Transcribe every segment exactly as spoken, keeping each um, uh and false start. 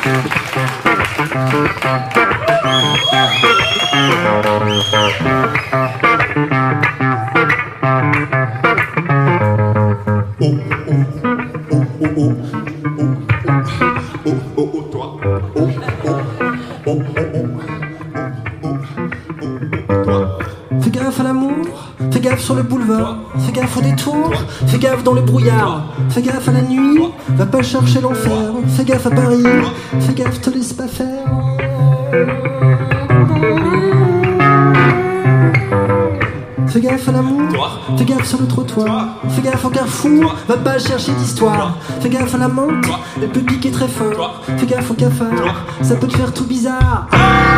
Fais gaffe à l'amour, fais gaffe sur le boulevard, fais gaffe au détour, fais gaffe dans le brouillard, fais gaffe à la nuit, va pas chercher l'enfer, fais gaffe à Paris, fais gaffe, te laisse pas faire. Fais gaffe à l'amour, fais gaffe sur le trottoir, fais gaffe au carrefour, va pas chercher d'histoire, fais gaffe à la menthe, elle peut piquer très fort, fais gaffe au cafard, ça peut te faire tout bizarre.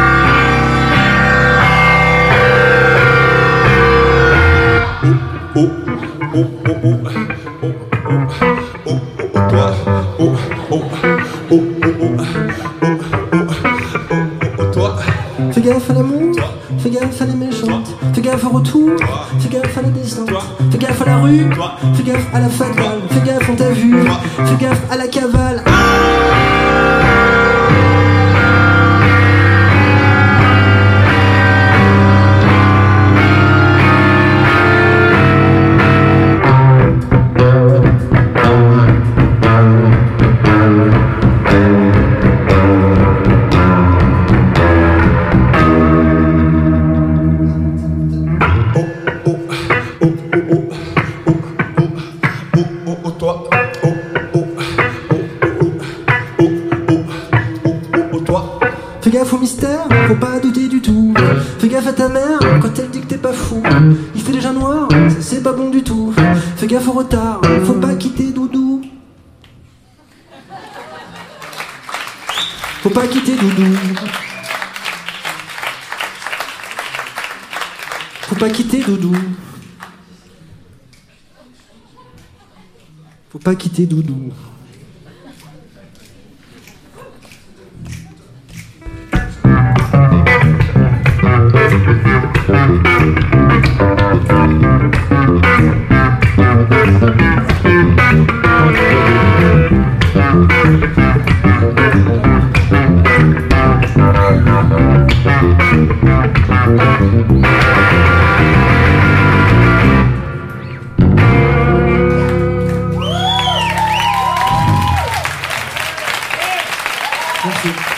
Oh, oh, oh, oh, oh, oh, oh, oh, oh, toi, oh, oh, oh, oh, oh, oh, oh, toi. Fais gaffe à l'amour, fais gaffe à les méchantes, fais gaffe au retour, fais gaffe à la descente, fais gaffe à la rue, fais gaffe à la fatale, fais gaffe on t'a vu, fais gaffe à la cavale. Fais gaffe au mystère, faut pas douter du tout. Fais gaffe à ta mère quand elle dit que t'es pas fou. Il fait déjà noir, ça c'est pas bon du tout. Fais gaffe au retard, faut pas quitter Doudou. Faut pas quitter Doudou. Faut pas quitter Doudou. Faut pas quitter Doudou. Merci.